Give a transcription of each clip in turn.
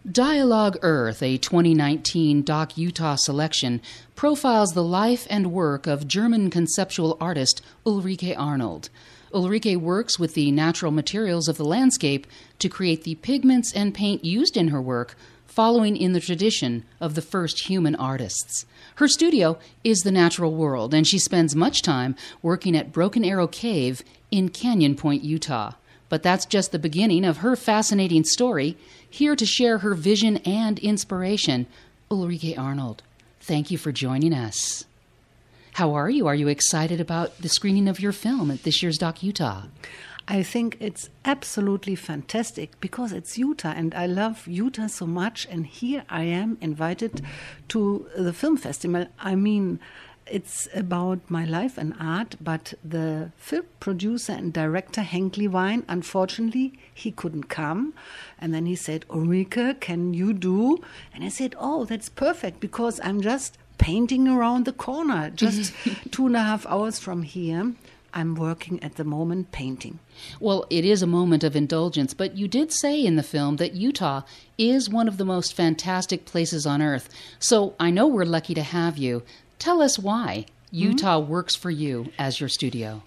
Dialogue Earth, a 2019 Doc Utah selection, profiles the life and work of German conceptual artist Ulrike Arnold. Ulrike works with the natural materials of the landscape to create the pigments and paint used in her work, following in the tradition of the first human artists. Her studio is the natural world, and she spends much time working at Broken Arrow Cave in Canyon Point, Utah. But that's just the beginning of her fascinating story. Here to share her vision and inspiration, Ulrike Arnold. Thank you for joining us. How are you? Are you excited about the screening of your film at this year's Doc Utah? I think it's absolutely fantastic because it's Utah and I love Utah so much, and here I am invited to the film festival. I mean, it's about my life and art, but the film producer and director, Henk Lewijn, unfortunately, he couldn't come. And then he said, Ulrike, can you do? And I said, oh, that's perfect because I'm just painting around the corner, just 2.5 hours from here. I'm working at the moment painting. Well, it is a moment of indulgence, but you did say in the film that Utah is one of the most fantastic places on earth. So I know we're lucky to have you. Tell us why Utah works for you as your studio.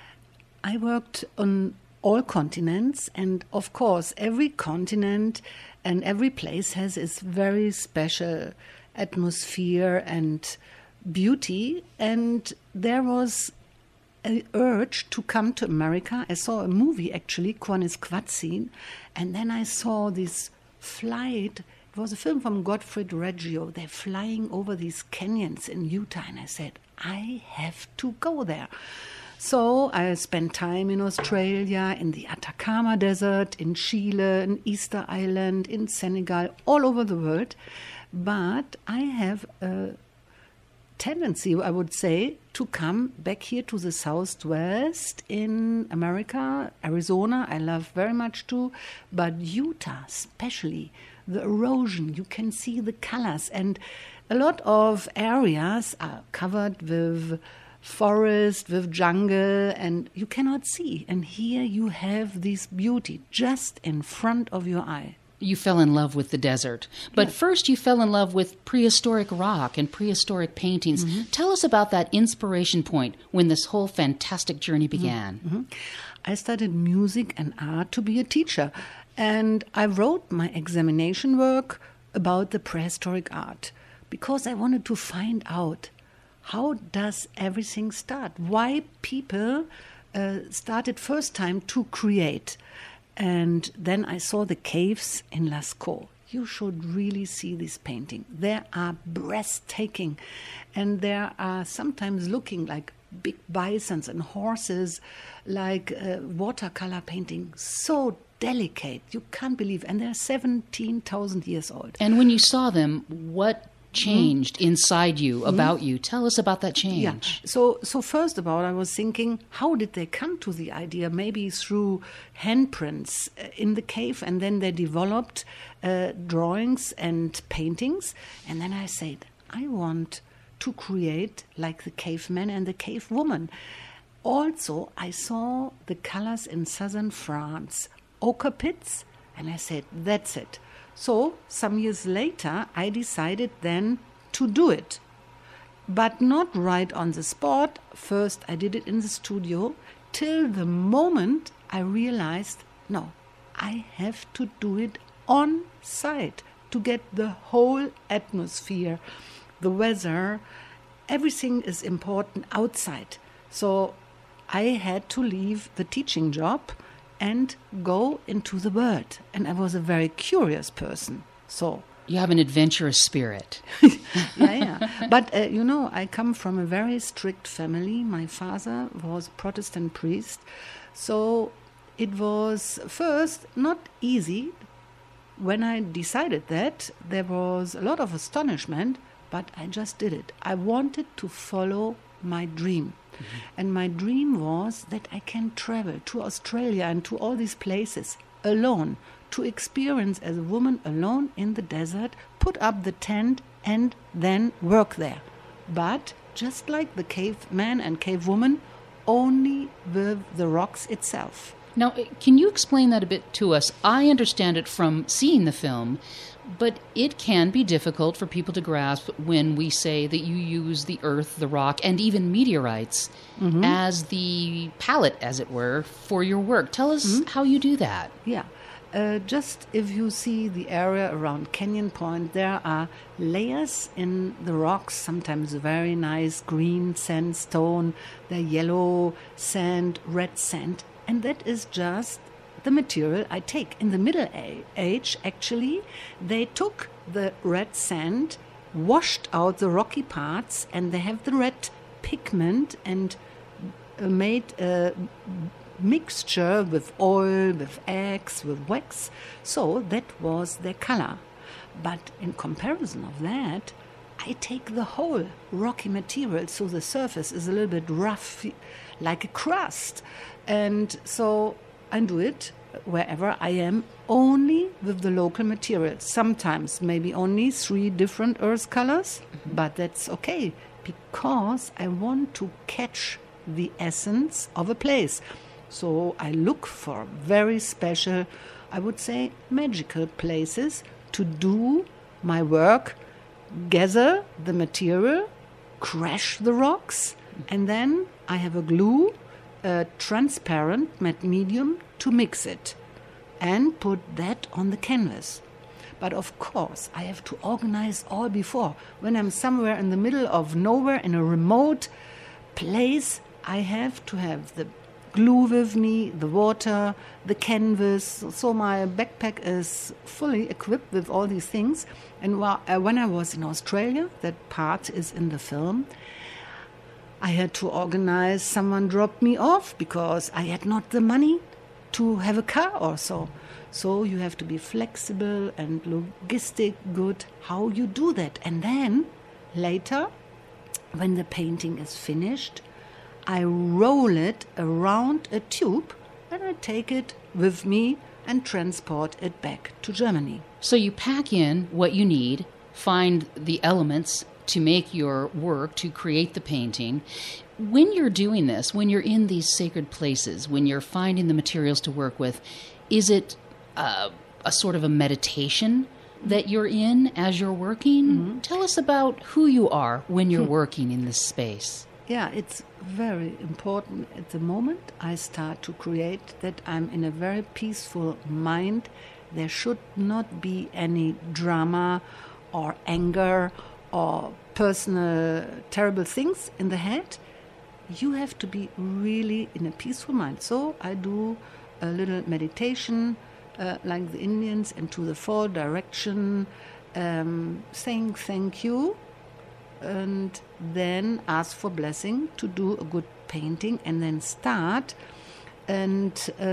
I worked on all continents, and of course, every continent and every place has its very special atmosphere and beauty. And there was an urge to come to America. I saw a movie, actually, Quaniquatzin, and then I saw this flight. It was a film from Gottfried Reggio. They're flying over these canyons in Utah, and I said, I have to go there. So I spent time in Australia, in the Atacama Desert, in Chile, in Easter Island, in Senegal, all over the world. But I have a tendency, I would say, to come back here to the Southwest in America, Arizona, I love very much too, but Utah especially, the erosion, you can see the colors, and a lot of areas are covered with forest, with jungle, and you cannot see. And here you have this beauty just in front of your eye. You fell in love with the desert. But first you fell in love with prehistoric rock and prehistoric paintings. Tell us about that inspiration point when this whole fantastic journey began. I studied music and art to be a teacher. And I wrote my examination work about the prehistoric art because I wanted to find out how does everything start? Why people started first time to create. And then I saw the caves in Lascaux. You should really see this painting. They are breathtaking. And there are sometimes looking like big bisons and horses, like watercolor painting. So delicate. You can't believe. And they're 17,000 years old. And when you saw them, what changed inside you, about you? Tell us about that change. Yeah. So first of all, I was thinking, how did they come to the idea? Maybe through handprints in the cave, and then they developed drawings and paintings. And then I said, I want to create like the caveman and the cave woman. Also, I saw the colors in southern France, ochre pits, and I said, that's it. So, some years later, I decided then to do it. But not right on the spot. First, I did it in the studio, till the moment I realized, no, I have to do it on site to get the whole atmosphere, the weather, everything is important outside. So, I had to leave the teaching job and go into the world. And I was a very curious person. So you have an adventurous spirit. yeah. But, I come from a very strict family. My father was a Protestant priest. So it was first not easy. When I decided that, there was a lot of astonishment, but I just did it. I wanted to follow my dream. And my dream was that I can travel to Australia and to all these places alone, to experience as a woman alone in the desert, put up the tent and then work there. But just like the caveman and cavewoman, only with the rocks itself. Now, can you explain that a bit to us? I understand it from seeing the film, But it can be difficult for people to grasp when we say that you use the earth, the rock, and even meteorites as the palette, as it were, for your work. Tell us how you do that. Yeah. Just if you see the area around Canyon Point, there are layers in the rocks, sometimes very nice green sandstone, the yellow sand, red sand, and that is just the material I take. In the Middle Age, actually, they took the red sand, washed out the rocky parts, and they have the red pigment and made a mixture with oil, with eggs, with wax. So that was their color. But in comparison of that, I take the whole rocky material, so the surface is a little bit rough, like a crust. And so I do it wherever I am, only with the local material. Sometimes maybe only 3 different earth colors, but that's okay, because I want to catch the essence of a place. So I look for very special, I would say, magical places to do my work, gather the material, crash the rocks, and then I have a glue, a transparent matte medium to mix it and put that on the canvas. But of course, I have to organize all before. When I'm somewhere in the middle of nowhere in a remote place, I have to have the glue with me, the water, the canvas. So my backpack is fully equipped with all these things. And when I was in Australia, that part is in the film, I had to organize, someone dropped me off because I had not the money to have a car or so. So you have to be flexible and logistic good how you do that. And then later, when the painting is finished, I roll it around a tube and I take it with me and transport it back to Germany. So you pack in what you need, find the elements to make your work, to create the painting. When you're doing this, when you're in these sacred places, when you're finding the materials to work with, is it a sort of a meditation that you're in as you're working? Tell us about who you are when you're working in this space. Yeah, it's very important at the moment I start to create that I'm in a very peaceful mind. There should not be any drama or anger or personal terrible things in the head. You have to be really in a peaceful mind. So I do a little meditation like the Indians into the 4 direction, saying thank you, and then ask for blessing to do a good painting and then start. And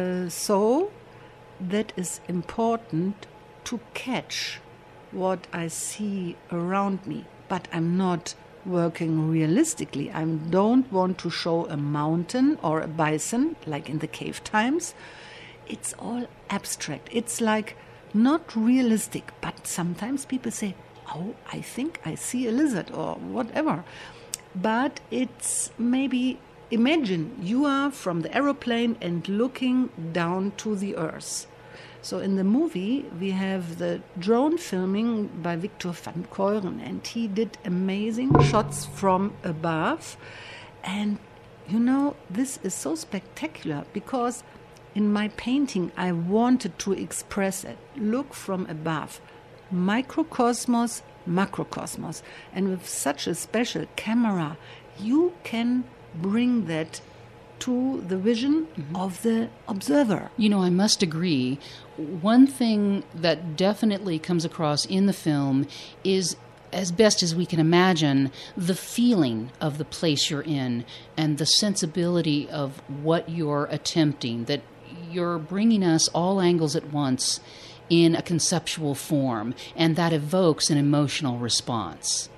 so that is important to catch what I see around me. But I'm not working realistically. I don't want to show a mountain or a bison like in the cave times. It's all abstract. It's like not realistic. But sometimes people say, oh, I think I see a lizard or whatever. But it's maybe, imagine you are from the aeroplane and looking down to the earth. So in the movie, we have the drone filming by Victor van Keuren, and he did amazing shots from above. And, you know, this is so spectacular because in my painting, I wanted to express it. Look from above. Microcosmos, macrocosmos. And with such a special camera, you can bring that to the vision of the observer. You know, I must agree. One thing that definitely comes across in the film is, as best as we can imagine, the feeling of the place you're in and the sensibility of what you're attempting, that you're bringing us all angles at once in a conceptual form, and that evokes an emotional response.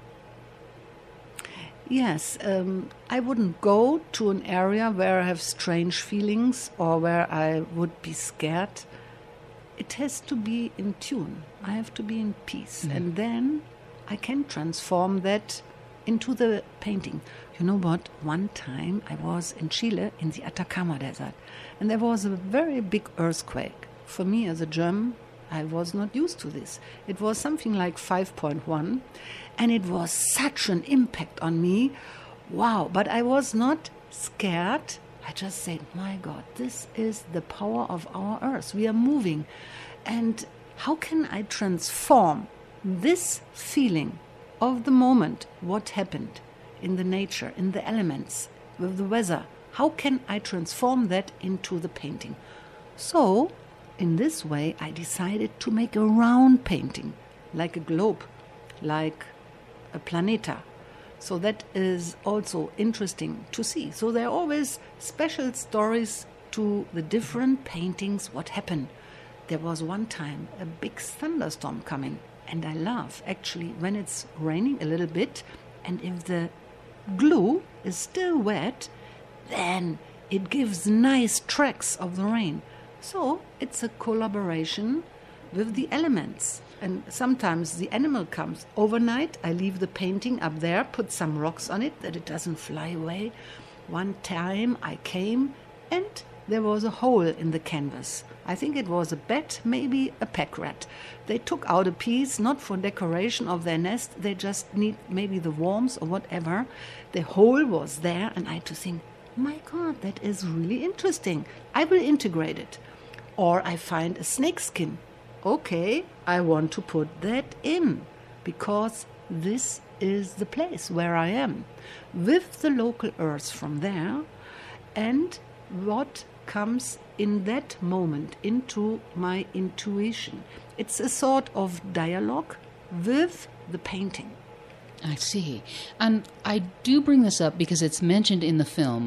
Yes, I wouldn't go to an area where I have strange feelings or where I would be scared. It has to be in tune. I have to be in peace. And then I can transform that into the painting. You know what? One time I was in Chile in the Atacama Desert, and there was a very big earthquake. For me as a German, I was not used to this. It was something like 5.1, and it was such an impact on me. Wow, but I was not scared. I just said, my God, this is the power of our earth. We are moving. And how can I transform this feeling of the moment, what happened in the nature, in the elements, with the weather? How can I transform that into the painting? So, in this way, I decided to make a round painting, like a globe, like a planeta. So that is also interesting to see. So there are always special stories to the different paintings, what happened. There was one time a big thunderstorm coming, and I love actually when it's raining a little bit, and if the glue is still wet, then it gives nice tracks of the rain. So it's a collaboration with the elements. And sometimes the animal comes overnight. I leave the painting up there, put some rocks on it that it doesn't fly away. One time I came and there was a hole in the canvas. I think it was a bat, maybe a pack rat. They took out a piece, not for decoration of their nest. They just need maybe the worms or whatever. The hole was there, and I had to think, my God, that is really interesting. I will integrate it. Or I find a snake skin. Okay, I want to put that in because this is the place where I am with the local earth from there, and what comes in that moment into my intuition. It's a sort of dialogue with the painting. I see. And I do bring this up because it's mentioned in the film.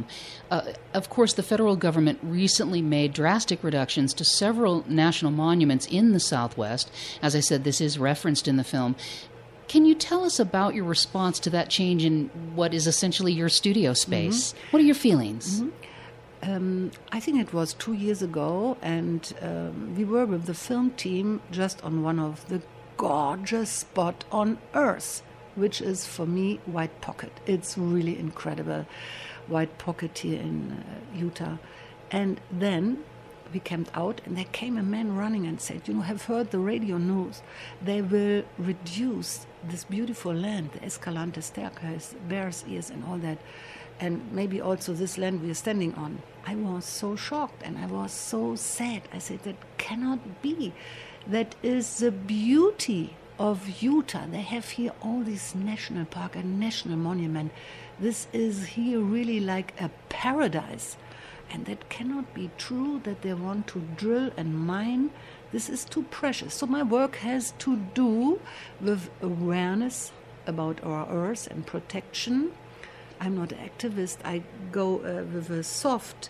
Of course, the federal government recently made drastic reductions to several national monuments in the Southwest. As I said, this is referenced in the film. Can you tell us about your response to that change in what is essentially your studio space? Mm-hmm. What are your feelings? Mm-hmm. I think it was 2 years ago, and we were with the film team just on one of the gorgeous spots on Earth, which is for me White Pocket. It's really incredible, White Pocket here in Utah. And then we camped out, and there came a man running and said, have heard the radio news. They will reduce this beautiful land, the Escalante staircase, bear's ears and all that, and maybe also this land we are standing on. I was so shocked and I was so sad. I said, that cannot be. That is the beauty of Utah. They have here all these national park and national monument. This is here really like a paradise. And that cannot be true that they want to drill and mine. This is too precious. So my work has to do with awareness about our earth and protection. I'm not an activist. I go with a soft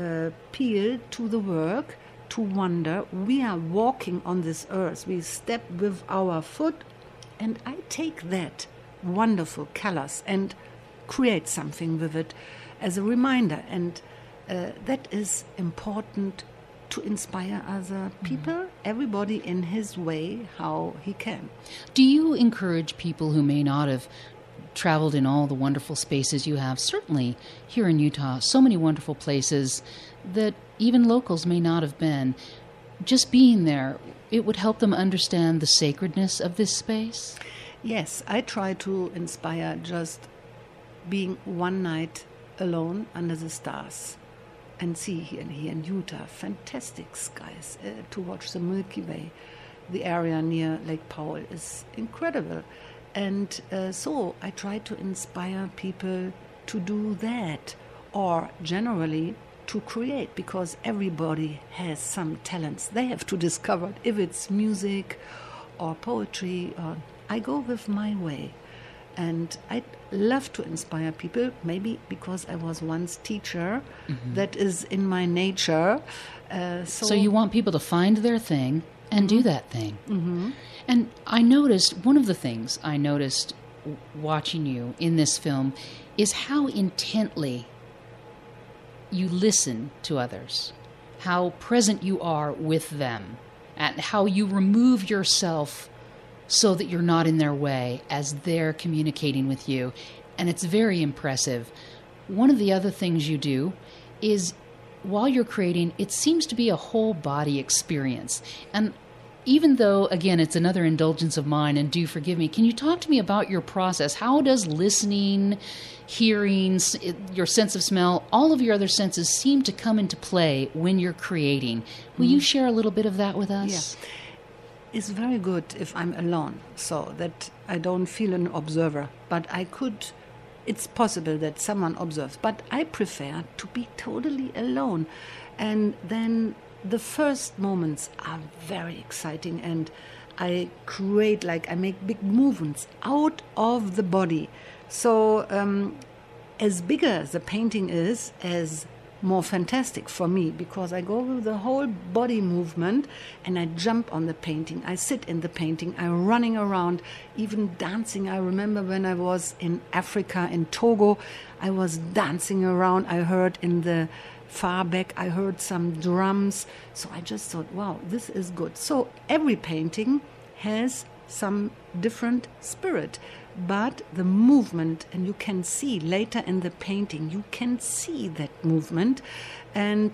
peel to the work to wonder. We are walking on this earth. We step with our foot, and I take that wonderful colors and create something with it as a reminder. And that is important to inspire other people, everybody in his way, how he can. Do you encourage people who may not have traveled in all the wonderful spaces you have? Certainly here in Utah, so many wonderful places that even locals may not have been. Just being there, it would help them understand the sacredness of this space? Yes, I try to inspire just being one night alone under the stars and see here in Utah fantastic skies, to watch the Milky Way. The area near Lake Powell is incredible. And so I try to inspire people to do that, or generally to create, because everybody has some talents they have to discover, if it's music or poetry. I go with my way. And I love to inspire people, maybe because I was once teacher. Mm-hmm. That is in my nature. So you want people to find their thing and do that thing. Mm-hmm. And I noticed, one of the things I noticed watching you in this film is how intently you listen to others, how present you are with them, and how you remove yourself so that you're not in their way as they're communicating with you. And it's very impressive. One of the other things you do is, while you're creating, it seems to be a whole body experience. And even though, again, it's another indulgence of mine, and do forgive me, can you talk to me about your process? How does listening, hearing, your sense of smell, all of your other senses seem to come into play when you're creating? Will you share a little bit of that with us? Yeah. It's very good if I'm alone, so that I don't feel an observer. But it's possible that someone observes, but I prefer to be totally alone. And then the first moments are very exciting, and I make big movements out of the body. So as bigger the painting is, as more fantastic for me, because I go with the whole body movement and I jump on the painting, I sit in the painting, I'm running around, even dancing. I remember when I was in Africa, in Togo, I was dancing around. I heard in the far back, I heard some drums. So I just thought, wow, this is good. So every painting has some different spirit. But the movement, and you can see later in the painting, you can see that movement, and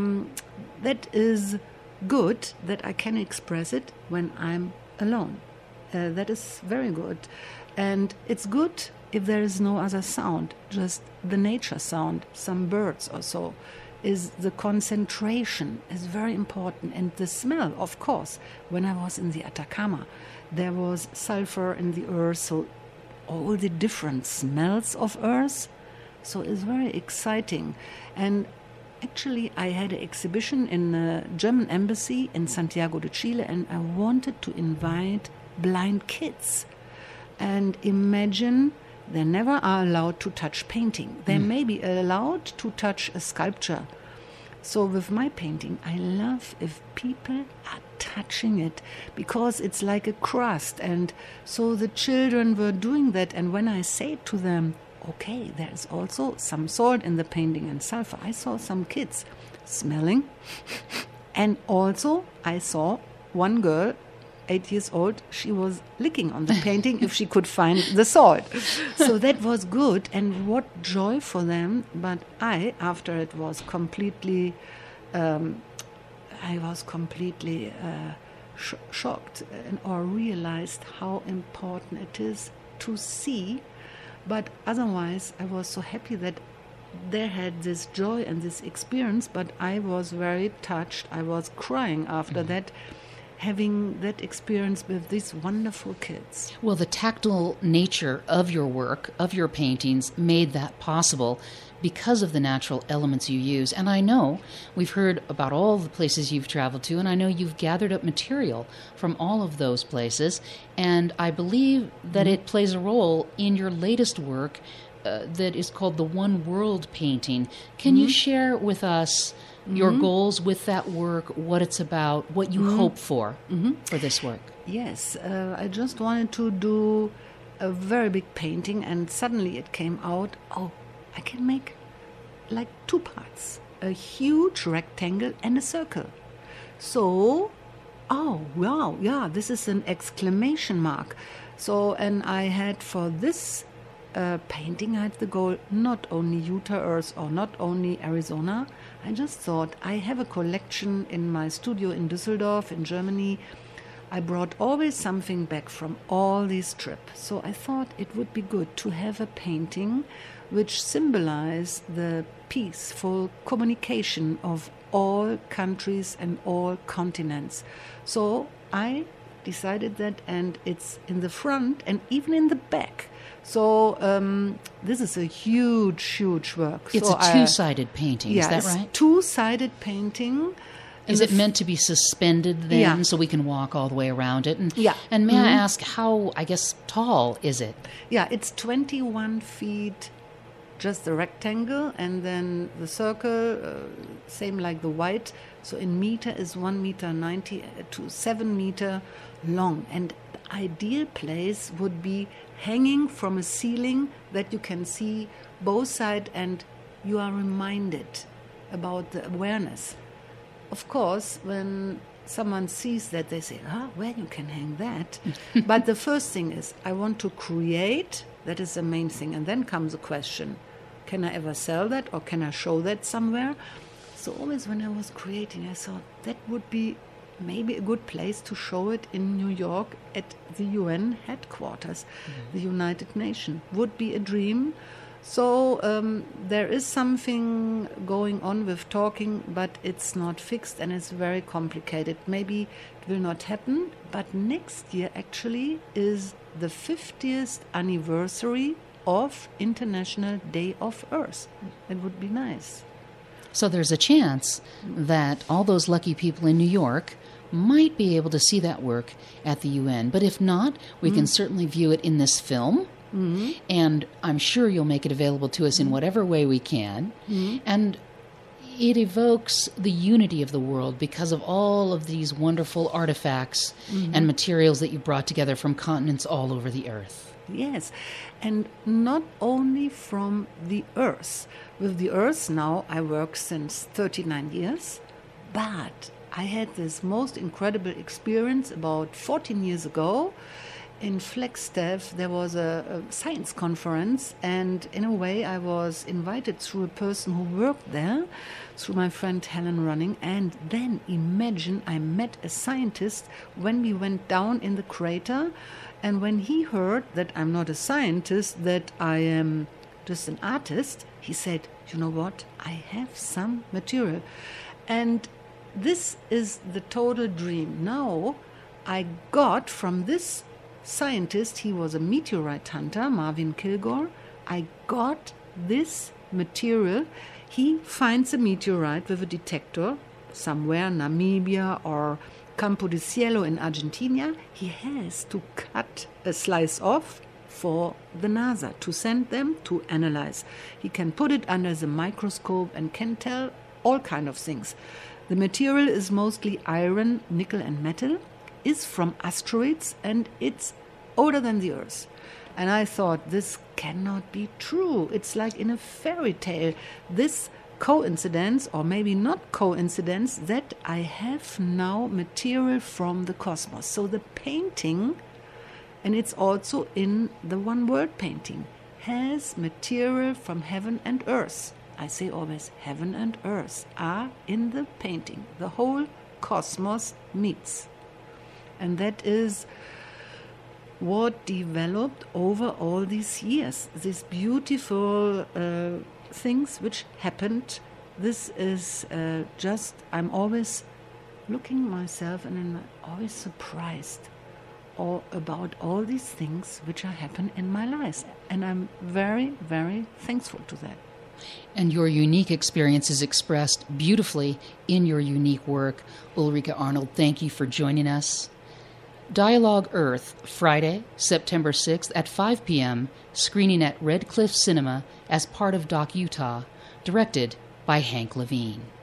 that is good that I can express it when I'm alone. That is very good. And it's good if there is no other sound, just the nature sound, some birds or so. The concentration is very important. And the smell, of course. When I was in the Atacama, there was sulfur in the earth, so all the different smells of earth. So it's very exciting. And actually, I had an exhibition in the German embassy in Santiago de Chile, and I wanted to invite blind kids. And imagine, they never are allowed to touch painting. They may be allowed to touch a sculpture. So with my painting, I love if people are touching it, because it's like a crust. And so the children were doing that. And when I say to them, okay, there's also some salt in the painting and sulfur, I saw some kids smelling. And also I saw one girl, 8 years old, she was licking on the painting if she could find the salt. So that was good, and what joy for them. But after it was completely, shocked or realized how important it is to see. But otherwise, I was so happy that they had this joy and this experience, but I was very touched. I was crying after that, having that experience with these wonderful kids. Well, the tactile nature of your work, of your paintings, made that possible because of the natural elements you use. And I know we've heard about all the places you've traveled to, and I know you've gathered up material from all of those places. And I believe that it plays a role in your latest work that is called the One World painting. Can you share with us your goals with that work, what it's about, what you hope for this work? Yes, I just wanted to do a very big painting, and suddenly it came out, I can make like two parts, a huge rectangle and a circle. So, wow, yeah, this is an exclamation mark. So, and I had for this painting, I had the goal not only Utah Earth or not only Arizona. I just thought, I have a collection in my studio in Düsseldorf in Germany. I brought always something back from all these trips. So I thought it would be good to have a painting which symbolizes the peaceful communication of all countries and all continents. So I decided that, and it's in the front and even in the back. So this is a huge work. It's a two-sided painting, is that right? Two-sided painting. Is it meant to be suspended then, so we can walk all the way around it? And may I ask, how, tall is it? Yeah, it's 21 feet, just the rectangle, and then the circle, same like the white. So in meter is 1 meter 90 to 7 meter long. And the ideal place would be hanging from a ceiling that you can see both sides, and you are reminded about the awareness. Of course, when someone sees that, they say, where you can hang that? But the first thing is, I want to create. That is the main thing. And then comes the question, can I ever sell that, or can I show that somewhere? So always when I was creating, I thought that would be maybe a good place to show it in New York at the UN headquarters, the United Nations. Would be a dream. So there is something going on with talking, but it's not fixed and it's very complicated. Maybe it will not happen, but next year actually is the 50th anniversary of International Day of Earth. It would be nice. So there's a chance that all those lucky people in New York might be able to see that work at the UN. But if not, we can certainly view it in this film. Mm-hmm. And I'm sure you'll make it available to us in whatever way we can. Mm-hmm. And it evokes the unity of the world because of all of these wonderful artifacts and materials that you brought together from continents all over the earth. Yes, and not only from the earth. With the earth now I work since 39 years, but I had this most incredible experience about 14 years ago. In Flagstaff, there was a science conference, and in a way I was invited through a person who worked there, through my friend Helen Running, and then imagine I met a scientist when we went down in the crater, and when he heard that I'm not a scientist, that I am just an artist, he said, you know what, I have some material. And this is the total dream. Now I got from this scientist, he was a meteorite hunter, Marvin Kilgore, I got this material. He finds a meteorite with a detector somewhere, Namibia or Campo de Cielo in Argentina. He has to cut a slice off for the NASA to send them to analyze. He can put it under the microscope and can tell all kind of things. The material is mostly iron, nickel and metal, is from asteroids, and it's older than the Earth. And I thought, this cannot be true. It's like in a fairy tale. This coincidence, or maybe not coincidence, that I have now material from the cosmos. So the painting, and it's also in the One World painting, has material from heaven and earth. I say always, heaven and earth are in the painting. The whole cosmos meets. And that is what developed over all these years. These beautiful things which happened. This is just, I'm always looking myself and I'm always surprised about all these things which are happening in my life. And I'm very, very thankful to that. And your unique experience is expressed beautifully in your unique work. Ulrike Arnold, thank you for joining us. Dialogue Earth, Friday, September 6th at 5 p.m., screening at Red Cliff Cinema as part of Doc Utah, directed by Hank Levine.